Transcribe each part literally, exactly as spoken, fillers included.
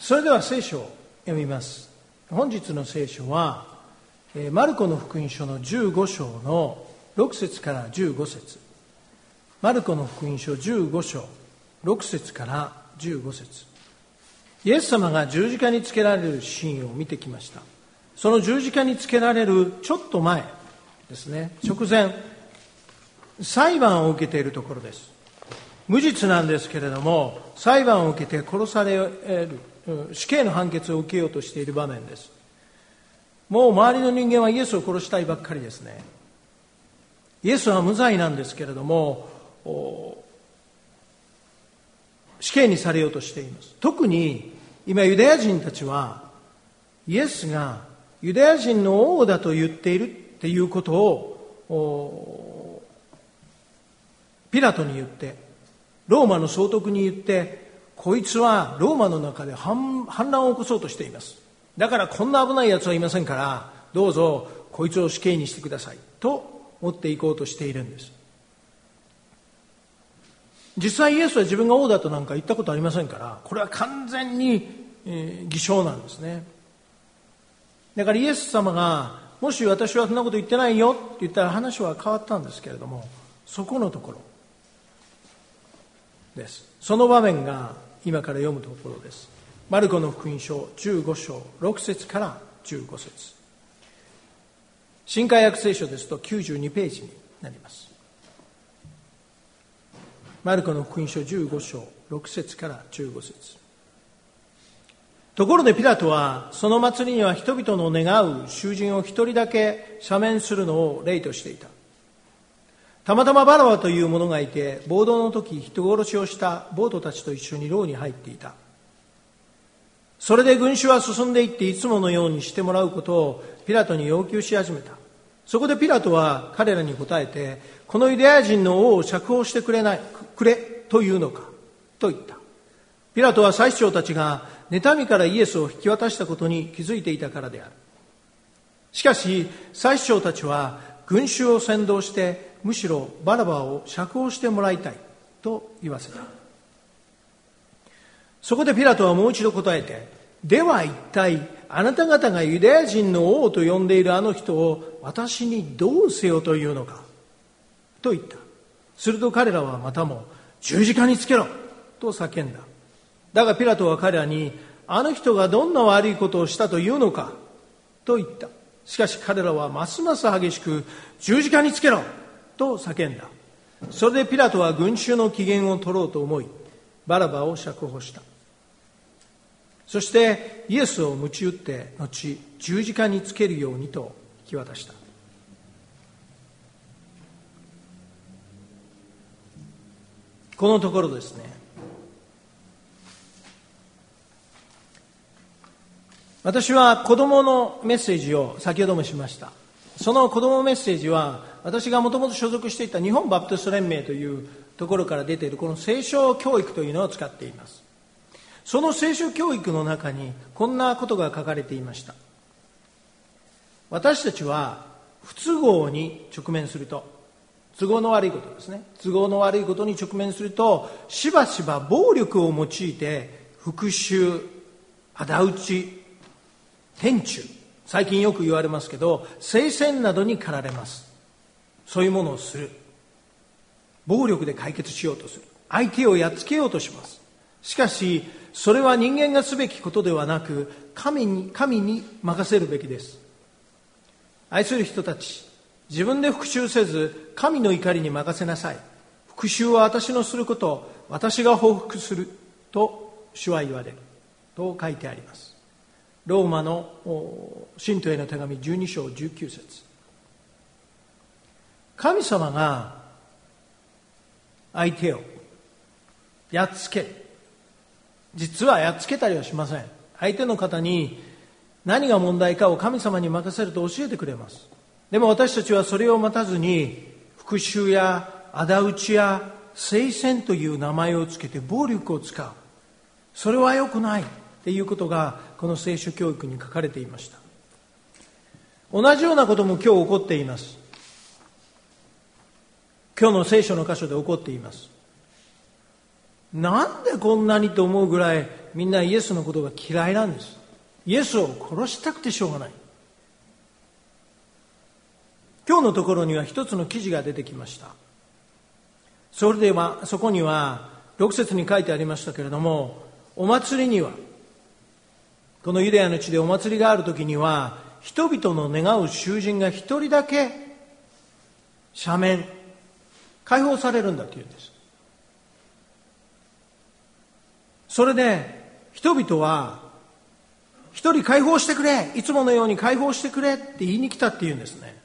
それでは聖書を読みます。本日の聖書はマルコの福音書のじゅうご章のろく節からじゅうご節。マルコの福音書じゅうご章ろく節からじゅうご節。イエス様が十字架につけられるシーンを見てきました。その十字架につけられるちょっと前ですね、直前、裁判を受けているところです。無実なんですけれども、裁判を受けて殺される、死刑の判決を受けようとしている場面です。もう周りの人間はイエスを殺したいばっかりですね。イエスは無罪なんですけれども、死刑にされようとしています。特に今ユダヤ人たちはイエスがユダヤ人の王だと言っているっていうことをピラトに言って、ローマの総督に言って、こいつはローマの中で反乱を起こそうとしています。だからこんな危ない奴はいませんから、どうぞこいつを死刑にしてくださいと持っていこうとしているんです。実際イエスは自分が王だとなんか言ったことありませんから、これは完全に、えー、偽証なんですね。だからイエス様がもし私はそんなこと言ってないよって言ったら話は変わったんですけれども、そこのところです。その場面が今から読むところです。マルコの福音書じゅうご章ろく節からじゅうご節。新海訳聖書ですときゅうじゅうにページになります。マルコの福音書じゅうご章ろく節からじゅうご節。ところでピラトはその祭りには人々の願う囚人を一人だけ赦免するのを例としていた。たまたまバラバという者がいて、暴動の時人殺しをした暴徒たちと一緒に牢に入っていた。それで群衆は進んでいっていつものようにしてもらうことをピラトに要求し始めた。そこでピラトは彼らに答えて、このユダヤ人の王を釈放してくれないくれというのかと言った。ピラトは祭司長たちが妬みからイエスを引き渡したことに気づいていたからである。しかし祭司長たちは群衆を扇動して、むしろバラバを釈放してもらいたいと言わせた。そこでピラトはもう一度答えて、では一体あなた方がユダヤ人の王と呼んでいるあの人を私にどうせよというのかと言った。すると彼らはまたも十字架につけろと叫んだ。だがピラトは彼らに、あの人がどんな悪いことをしたというのかと言った。しかし彼らはますます激しく十字架につけろと叫んだ。それでピラトは群衆の機嫌を取ろうと思い、バラバを釈放した。そしてイエスを鞭打って後十字架につけるようにと引き渡した。このところですね、私は子供のメッセージを先ほどもしました。その子供メッセージは私がもともと所属していた日本バプテスト連盟というところから出ているこの聖書教育というのを使っています。その聖書教育の中にこんなことが書かれていました。私たちは不都合に直面すると、都合の悪いことですね、都合の悪いことに直面すると、しばしば暴力を用いて復讐、仇討ち、天誅、最近よく言われますけど聖戦などに駆られます。そういうものをする。暴力で解決しようとする。相手をやっつけようとします。しかしそれは人間がすべきことではなく、神に神に任せるべきです。愛する人たち、自分で復讐せず神の怒りに任せなさい。復讐は私のすること、私が報復すると主は言われると書いてあります。ローマの信徒への手紙じゅうに章じゅうきゅう節。神様が相手をやっつける。実はやっつけたりはしません。相手の方に何が問題かを神様に任せると教えてくれます。でも私たちはそれを待たずに復讐や仇討ちや聖戦という名前をつけて暴力を使う。それは良くないっていうことがこの聖書教育に書かれていました。同じようなことも今日起こっています。今日の聖書の箇所で起こっています。なんでこんなにと思うぐらいみんなイエスのことが嫌いなんです。イエスを殺したくてしょうがない。今日のところには一つの記事が出てきました。それではそこにはろく節に書いてありましたけれども、お祭りには、このユダヤの地でお祭りがあるときには、人々の願う囚人が一人だけ赦免、解放されるんだというんです。それで人々は、一人解放してくれ、いつものように解放してくれって言いに来たっていうんですね。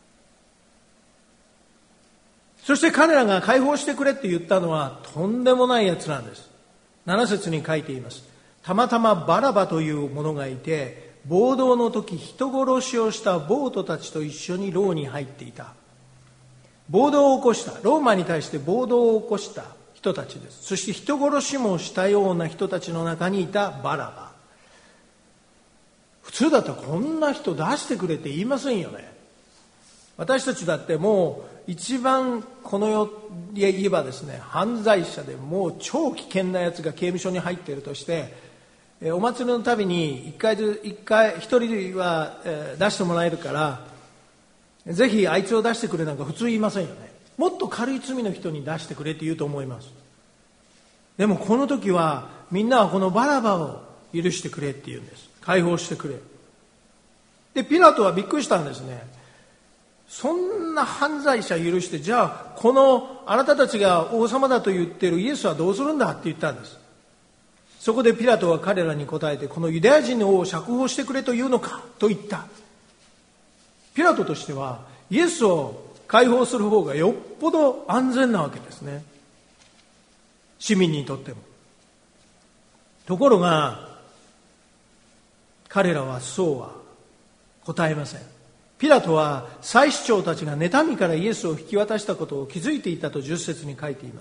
そして彼らが解放してくれって言ったのはとんでもないやつなんです。なな節に書いています。たまたまバラバという者がいて、暴動の時人殺しをした暴徒たちと一緒に牢に入っていた。暴動を起こした、ローマに対して暴動を起こした人たちです。そして人殺しもしたような人たちの中にいたバラバ。普通だったらこんな人出してくれって言いませんよね。私たちだってもう一番この世で言えばですね、犯罪者でもう超危険なやつが刑務所に入っているとして、お祭りのたびに一回ず一回一人は出してもらえるからぜひあいつを出してくれなんか普通言いませんよね。もっと軽い罪の人に出してくれって言うと思います。でもこの時はみんなはこのバラバを許してくれって言うんです。解放してくれ。でピラトはびっくりしたんですね。そんな犯罪者許して、じゃあこのあなたたちが王様だと言っているイエスはどうするんだって言ったんです。そこでピラトは彼らに答えて、このユダヤ人の王を釈放してくれというのかと言った。ピラトとしてはイエスを解放する方がよっぽど安全なわけですね、市民にとっても。ところが彼らはそうは答えません。ピラトは祭司長たちが妬みからイエスを引き渡したことを気づいていたとじゅっ節に書いています。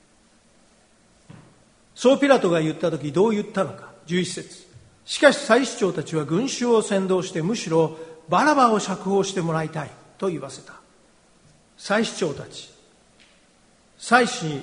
そうピラトが言ったときどう言ったのか。じゅういち節。しかし祭司長たちは群衆を先導して、むしろバラバを釈放してもらいたいと言わせた。祭司長たち、祭司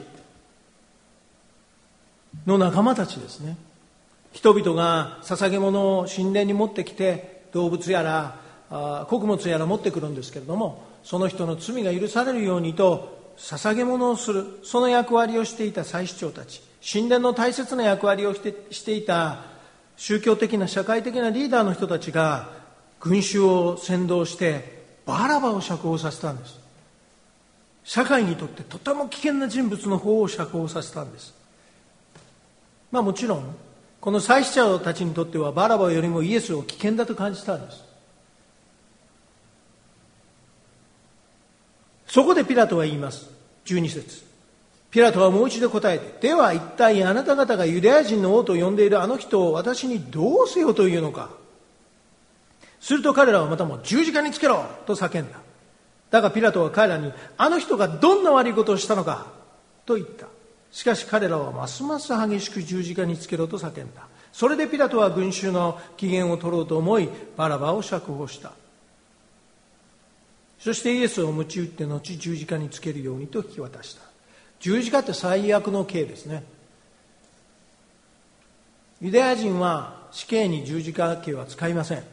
の仲間たちですね。人々が捧げ物を神殿に持ってきて、動物やら穀物やら持ってくるんですけれども、その人の罪が許されるようにと捧げ物をする、その役割をしていた祭司長たち、神殿の大切な役割をしてしていた宗教的な社会的なリーダーの人たちが群衆を先導してバラバを釈放させたんです。社会にとってとても危険な人物の方を釈放させたんです。まあもちろんこの祭司長たちにとってはバラバよりもイエスを危険だと感じたんです。そこでピラトは言います。じゅうに節。ピラトはもう一度答えて、では一体あなた方がユダヤ人の王と呼んでいるあの人を私にどうせよというのか。すると彼らはまたも十字架につけろと叫んだ。だがピラトは彼らに、あの人がどんな悪いことをしたのかと言った。しかし彼らはますます激しく十字架につけろと叫んだ。それでピラトは群衆の機嫌を取ろうと思い、バラバを釈放した。そしてイエスを鞭打って後十字架につけるようにと引き渡した。十字架って最悪の刑ですね。ユダヤ人は死刑に十字架刑は使いません。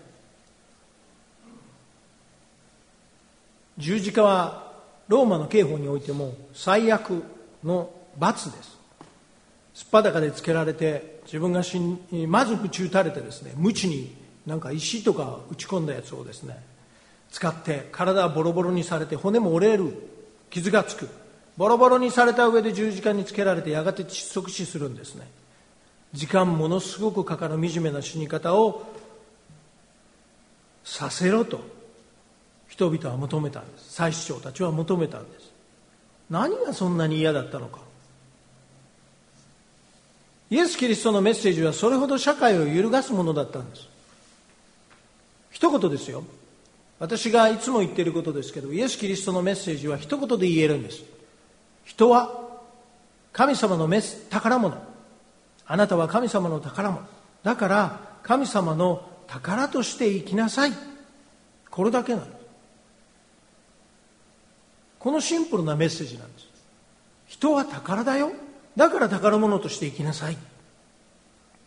十字架はローマの刑法においても最悪の罰です。すっぱだかでつけられて、自分が死んまず鞭打たれてですね、鞭になんか石とか打ち込んだやつをですね使って体はボロボロにされて、骨も折れる、傷がつく、ボロボロにされた上で十字架につけられて、やがて窒息死するんですね。時間ものすごくかかる惨めな死に方をさせろと人々は求めたんです。祭司長たちは求めたんです。何がそんなに嫌だったのか。イエス・キリストのメッセージはそれほど社会を揺るがすものだったんです。一言ですよ。私がいつも言っていることですけど、イエス・キリストのメッセージは一言で言えるんです。人は神様のメス宝物。あなたは神様の宝物。だから神様の宝として生きなさい。これだけなんです。このシンプルなメッセージなんです。人は宝だよ。だから宝物として生きなさい。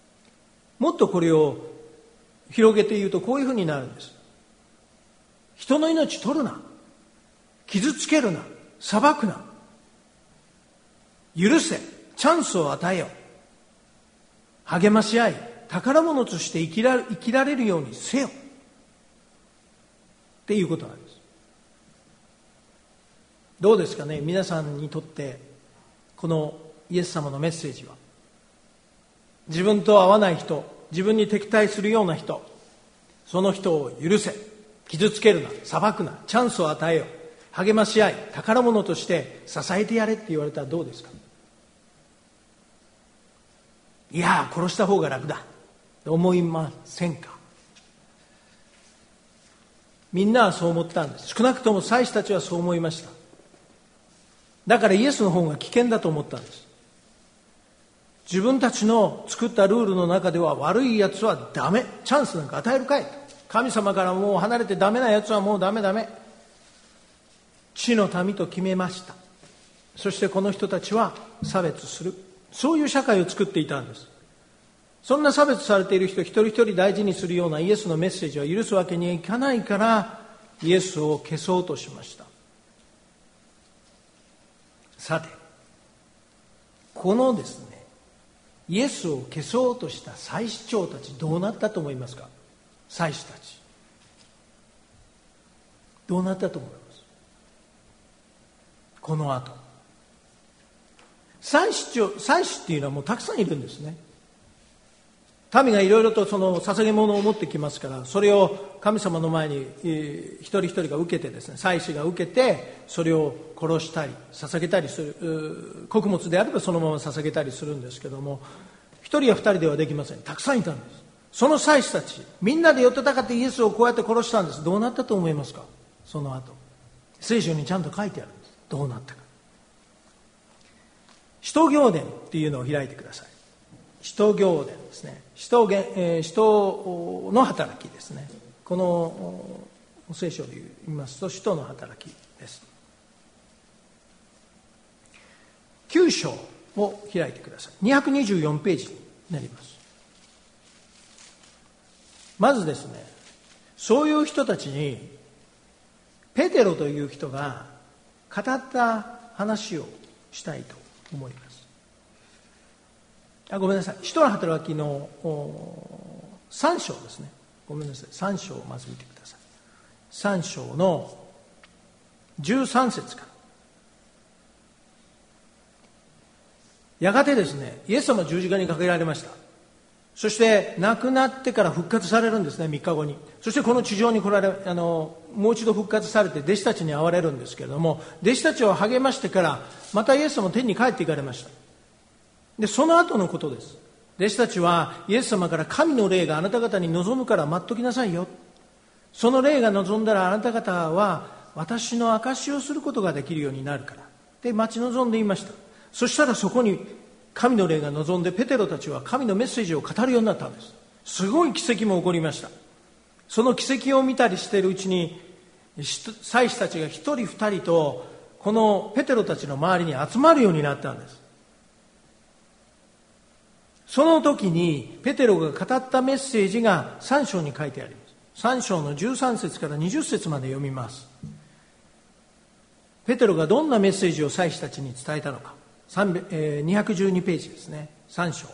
もっとこれを広げて言うとこういうふうになるんです。人の命取るな、傷つけるな、裁くな、許せ、チャンスを与えよ、励まし合い宝物として生きら、生きられるようにせよっていうことなんです。どうですかね、皆さんにとってこのイエス様のメッセージは、自分と合わない人、自分に敵対するような人、その人を許せ、傷つけるな、裁くな、チャンスを与えよ、励まし合い宝物として支えてやれって言われたらどうですか。いや殺した方が楽だと思いませんか。みんなはそう思ったんです。少なくとも祭司たちはそう思いました。だからイエスの方が危険だと思ったんです。自分たちの作ったルールの中では悪いやつはダメ、チャンスなんか与えるかい、神様からもう離れてダメなやつはもうダメダメ、地の民と決めました。そしてこの人たちは差別する、そういう社会を作っていたんです。そんな差別されている人一人一人大事にするようなイエスのメッセージは許すわけにはいかないから、イエスを消そうとしました。さて、このですね、イエスを消そうとした祭司長たち、どうなったと思いますか。祭司たちどうなったと思います。この後、祭司長、祭司っていうのはもうたくさんいるんですね。民がいろいろとその捧げ物を持ってきますから、それを神様の前に、えー、一人一人が受けてですね、祭司が受けてそれを殺したり捧げたりする、穀物であればそのまま捧げたりするんですけども、一人や二人ではできません。たくさんいたんです。その祭司たちみんなで寄ってたかってイエスをこうやって殺したんです。どうなったと思いますか。その後聖書にちゃんと書いてあるんです。どうなったか。使徒行伝っていうのを開いてください。使徒行伝ですね。使徒、えー、使徒の働きですね。この聖書で言いますと使徒の働きです。きゅう章を開いてください。にひゃくにじゅうよんページになります。まずですね、そういう人たちにペテロという人が語った話をしたいと思います。あ、ごめんなさい。使徒の働きのさん章ですね。ごめんなさい。さん章をまず見てください。さん章のじゅうさん節から。やがてですね、イエス様は十字架にかけられました。そして亡くなってから復活されるんですね、みっかごに。そしてこの地上に来られ、あのもう一度復活されて弟子たちに会われるんですけれども、弟子たちを励ましてからまたイエス様は天に帰っていかれました。でその後のことです。弟子たちはイエス様から、神の霊があなた方に望むから待っときなさいよ、その霊が望んだらあなた方は私の証しをすることができるようになるからで待ち望んでいました。そしたらそこに神の霊が望んで、ペテロたちは神のメッセージを語るようになったんです。すごい奇跡も起こりました。その奇跡を見たりしているうちに、祭司たちが一人二人とこのペテロたちの周りに集まるようになったんです。その時にペテロが語ったメッセージがさん章に書いてあります。さん章のじゅうさん節からにじゅう節まで読みます。ペテロがどんなメッセージを祭司たちに伝えたのか、にひゃくじゅうにページですね。さん章。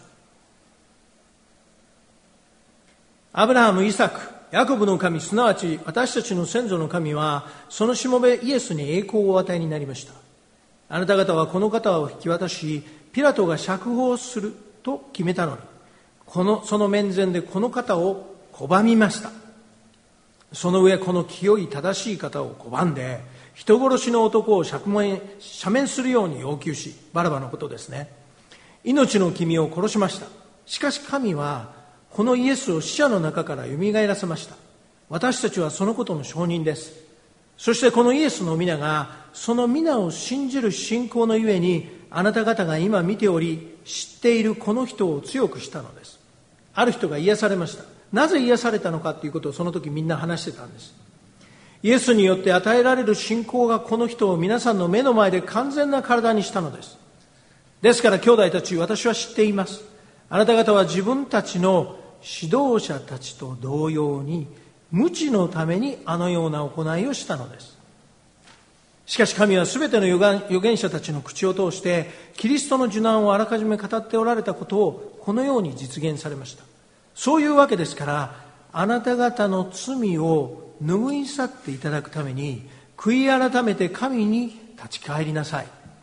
アブラハム、イサク、ヤコブの神、すなわち私たちの先祖の神はそのしもべイエスに栄光をお与えになりました。あなた方はこの方を引き渡し、ピラトが釈放すると決めたのに、このその面前でこの方を拒みました。その上この清い正しい方を拒んで、人殺しの男を釈面赦免するように要求し、バラバのことですね。命の君を殺しました。しかし神はこのイエスを死者の中からよみがえらせました。私たちはそのことの証人です。そしてこのイエスの皆がその皆を信じる信仰のゆえに、あなた方が今見ており知っているこの人を強くしたのです。ある人が癒されました。なぜ癒されたのかということをその時みんな話してたんです。イエスによって与えられる信仰がこの人を皆さんの目の前で完全な体にしたのです。ですから兄弟たち、私は知っています。あなた方は自分たちの指導者たちと同様に無知のためにあのような行いをしたのです。しかし神はすべての預言者たちの口を通してキリストの受難をあらかじめ語っておられたことをこのように実現されました。そういうわけですから、あなた方の罪を拭い去っていただくために悔い改めて神に立ち返りなさい。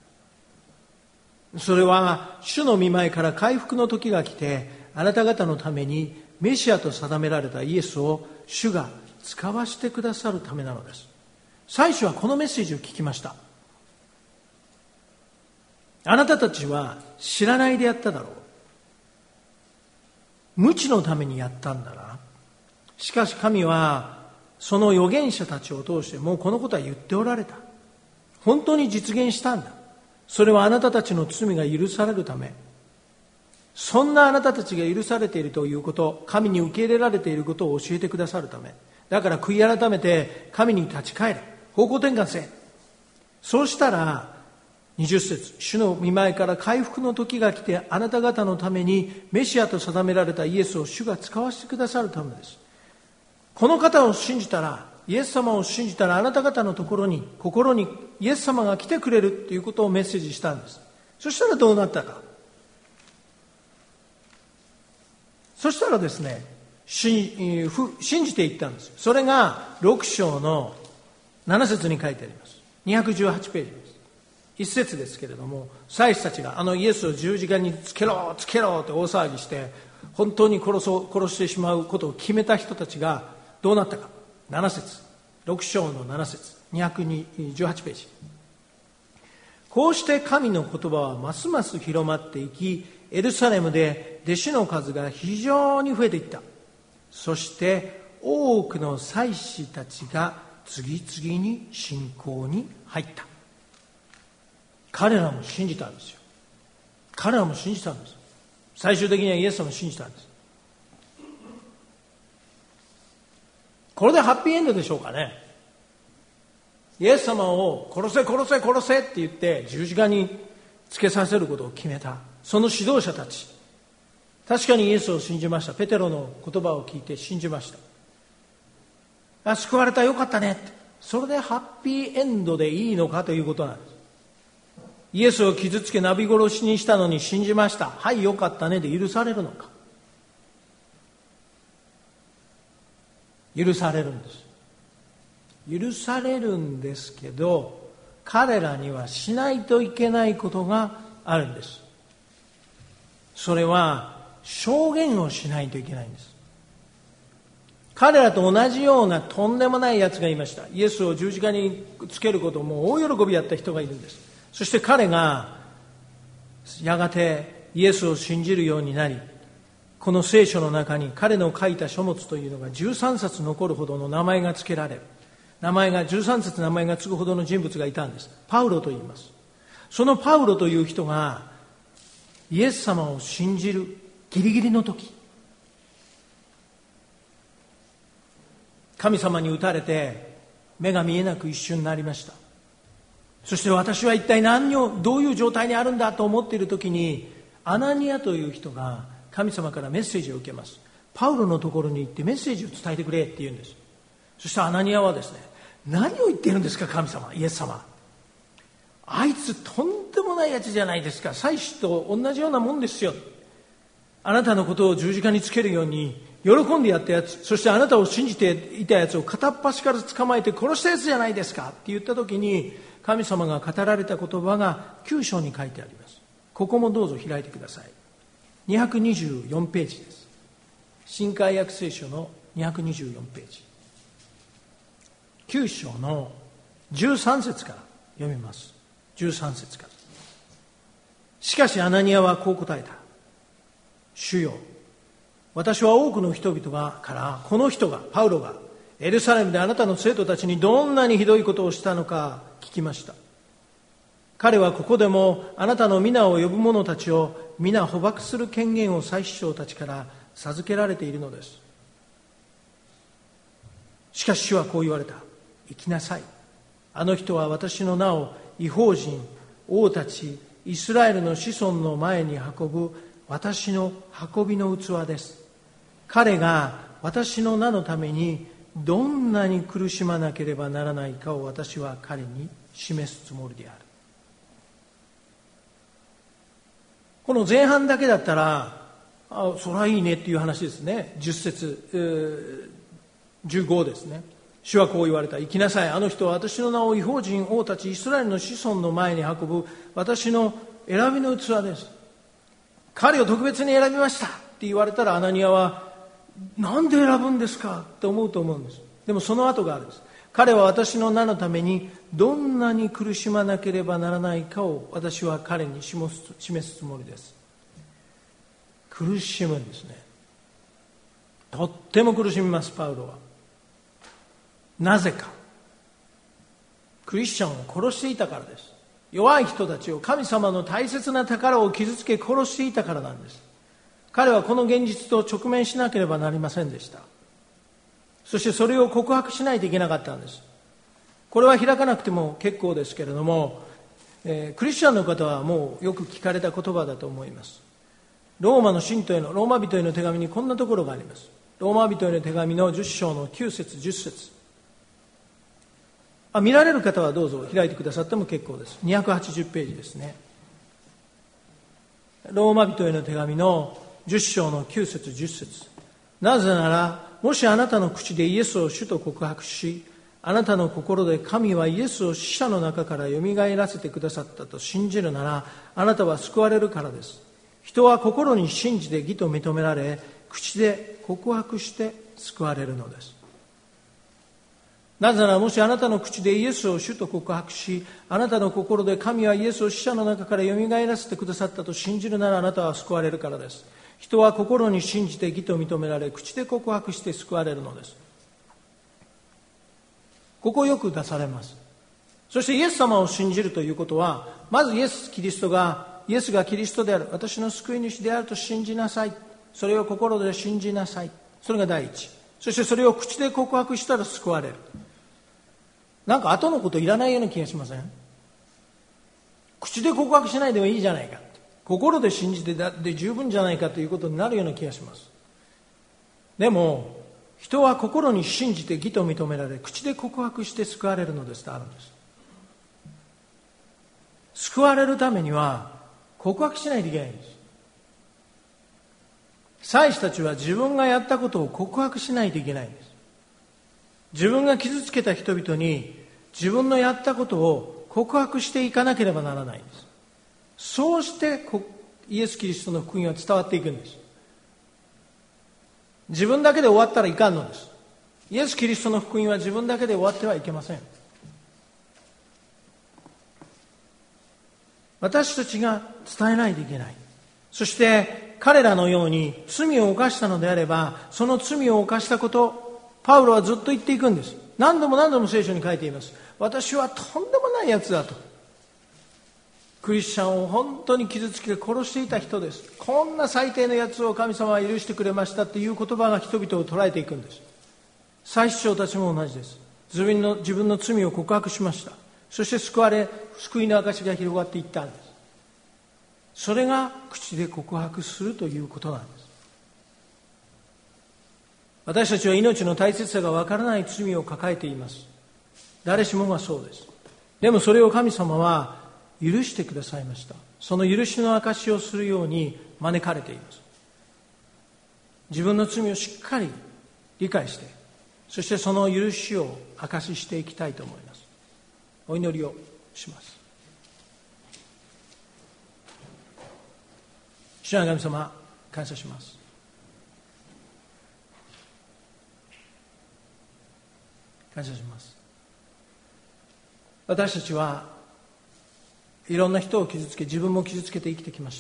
それは主の御前から回復の時が来て、あなた方のためにメシアと定められたイエスを主が使わしてくださるためなのです。最初はこのメッセージを聞きました。あなたたちは知らないでやっただろう。無知のためにやったんだな。しかし神はその預言者たちを通してもうこのことは言っておられた。本当に実現したんだ。それはあなたたちの罪が許されるため。そんなあなたたちが許されているということ、神に受け入れられていることを教えてくださるため。だから悔い改めて神に立ち返れ。方向転換せ。そうしたらにじゅっ節、主の御前から回復の時が来て、あなた方のためにメシアと定められたイエスを主が使わせてくださるためです。この方を信じたら、イエス様を信じたら、あなた方のところに、心にイエス様が来てくれるということをメッセージしたんです。そしたらどうなったか。そしたらですね、信じていったんです。それがろく章のなな節に書いてあります。にひゃくじゅうはちページです。一節ですけれども、祭司たちがあのイエスを十字架につけろつけろって大騒ぎして、本当に殺そう殺してしまうことを決めた人たちがどうなったか。なな節、ろく章のなな節、にひゃくじゅうはちページ。こうして神の言葉はますます広まっていき、エルサレムで弟子の数が非常に増えていった。そして多くの祭司たちが次々に信仰に入った。彼らも信じたんですよ。彼らも信じたんです。最終的にはイエス様を信じたんです。これでハッピーエンドでしょうかね。イエス様を殺せ殺せ殺せって言って十字架につけさせることを決めたその指導者たち、確かにイエスを信じました。ペテロの言葉を聞いて信じました。あ、救われた、よかったねって。それでハッピーエンドでいいのかということなんです。イエスを傷つけナビ殺しにしたのに信じました、はい、よかったねで許されるのか。許されるんです。許されるんですけど、彼らにはしないといけないことがあるんです。それは証言をしないといけないんです。彼らと同じようなとんでもないやつがいました。イエスを十字架につけることをもう大喜びやった人がいるんです。そして彼がやがてイエスを信じるようになり、この聖書の中に彼の書いた書物というのがじゅうさんさつ残るほどの名前が付けられる。名前がじゅうさんさつ名前が付くほどの人物がいたんです。パウロと言います。そのパウロという人がイエス様を信じるギリギリの時、神様に打たれて目が見えなく一瞬になりました。そして私は一体何をどういう状態にあるんだと思っている時に、アナニアという人が神様からメッセージを受けます。パウロのところに行ってメッセージを伝えてくれって言うんです。そしてアナニアはですね、何を言っているんですか神様、イエス様、あいつとんでもないやつじゃないですか、祭司と同じようなもんですよ、あなたのことを十字架につけるように喜んでやったやつ、そしてあなたを信じていたやつを片っ端から捕まえて殺したやつじゃないですかって言った時に、神様が語られた言葉がきゅう章に書いてあります。ここもどうぞ開いてください。にひゃくにじゅうよんページです。新海訳聖書のにひゃくにじゅうよんページ、きゅう章のじゅうさん節から読みます。じゅうさん節から。しかしアナニアはこう答えた。主よ、私は多くの人々がからこの人がパウロがエルサレムであなたの生徒たちにどんなにひどいことをしたのか聞きました。彼はここでもあなたの皆を呼ぶ者たちを皆捕獲する権限を祭司長たちから授けられているのです。しかし主はこう言われた。行きなさい。あの人は私の名を異邦人、王たち、イスラエルの子孫の前に運ぶ私の運びの器です。 彼が私の名のためにどんなに苦しまなければならないかを私は彼に示すつもりである。この前半だけだったら、あ、そりゃいいねっていう話ですね。じゅっ節、じゅうごですね。主はこう言われた。行きなさい。あの人は私の名を異邦人王たちイスラエルの子孫の前に運ぶ私の選びの器です。彼を特別に選びましたって言われたら、アナニアはなんで選ぶんですかって思うと思うんです。でもその後があるんです。彼は私の名のためにどんなに苦しまなければならないかを私は彼に示す、示すつもりです。苦しむんですね。とっても苦しみます、パウロは。なぜか。クリスチャンを殺していたからです。弱い人たちを、神様の大切な宝を傷つけ殺していたからなんです。彼はこの現実と直面しなければなりませんでした。そしてそれを告白しないといけなかったんです。これは開かなくても結構ですけれども、えー、クリスチャンの方はもうよく聞かれた言葉だと思います。ローマの信徒への、ローマ人への手紙にこんなところがあります。ローマ人への手紙のじゅっ章のきゅう節じゅっ節。あ、見られる方はどうぞ開いてくださっても結構です。にひゃくはちじゅうページですね。ローマ人への手紙のじゅっ章のきゅう節じゅっ節。なぜなら、もしあなたの口でイエスを主と告白し、あなたの心で神はイエスを死者の中からよみがえらせてくださったと信じるなら、あなたは救われるからです。人は心に信じて義と認められ、口で告白して救われるのです。なぜなら、もしあなたの口でイエスを主と告白し、あなたの心で神はイエスを死者の中からよみがえらせてくださったと信じるなら、あなたは救われるからです。人は心に信じて義と認められ、口で告白して救われるのです。ここよく出されます。そしてイエス様を信じるということは、まずイエス・キリストが、イエスがキリストである、私の救い主であると信じなさい。それを心で信じなさい。それが第一。そしてそれを口で告白したら救われる。なんか後のこといらないような気がしません？口で告白しないでもいいじゃないか。心で信じてだって十分じゃないかということになるような気がします。でも、人は心に信じて義と認められ、口で告白して救われるのですとあるんです。救われるためには告白しないといけないんです。祭司たちは自分がやったことを告白しないといけないんです。自分が傷つけた人々に自分のやったことを告白していかなければならないんです。そうしてイエス・キリストの福音は伝わっていくんです。自分だけで終わったらいかんのです。イエス・キリストの福音は自分だけで終わってはいけません。私たちが伝えないといけない。そして彼らのように罪を犯したのであれば、その罪を犯したこと、パウロはずっと言っていくんです。何度も何度も聖書に書いています。私はとんでもないやつだと。クリスチャンを本当に傷つけて殺していた人です。こんな最低なやつを神様は許してくれましたという言葉が人々を捉えていくんです。祭司長たちも同じです。自分の、自分の罪を告白しました。そして救われ、救いの証が広がっていったんです。それが口で告白するということなんです。私たちは命の大切さがわからない罪を抱えています。誰しもがそうです。でもそれを神様は許してくださいました。その許しの証しをするように招かれています。自分の罪をしっかり理解して、そしてその許しを証ししていきたいと思います。お祈りをします。主なる神様、感謝します。感謝します。私たちはいろんな人を傷つけ、自分も傷つけて生きてきました。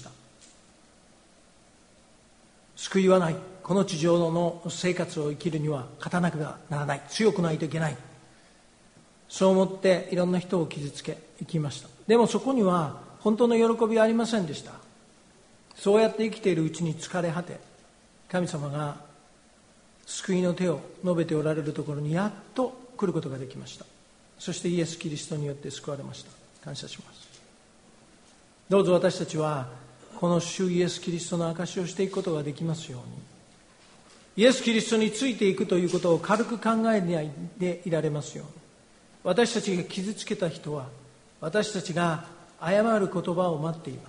救いはない。この地上の生活を生きるには勝たなくならない。強くないといけない。そう思っていろんな人を傷つけ生きました。でもそこには本当の喜びはありませんでした。そうやって生きているうちに疲れ果て、神様が救いの手を述べておられるところにやっと来ることができました。そしてイエス・キリストによって救われました。感謝します。どうぞ私たちはこの主イエス・キリストの証しをしていくことができますように、 イエス・キリストについていくということを軽く考えないでいられますように、私たちが傷つけた人は私たちが謝る言葉を待っています。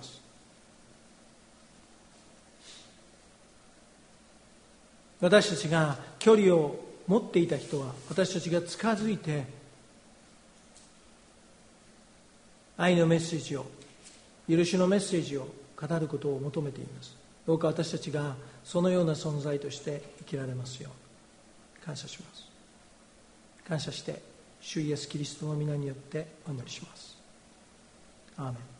私たちが距離を持っていた人は私たちが近づいて愛のメッセージを、許しのメッセージを語ることを求めています。どうか私たちがそのような存在として生きられますよう感謝します。感謝して主イエスキリストの皆によってお祈りします。アーメン。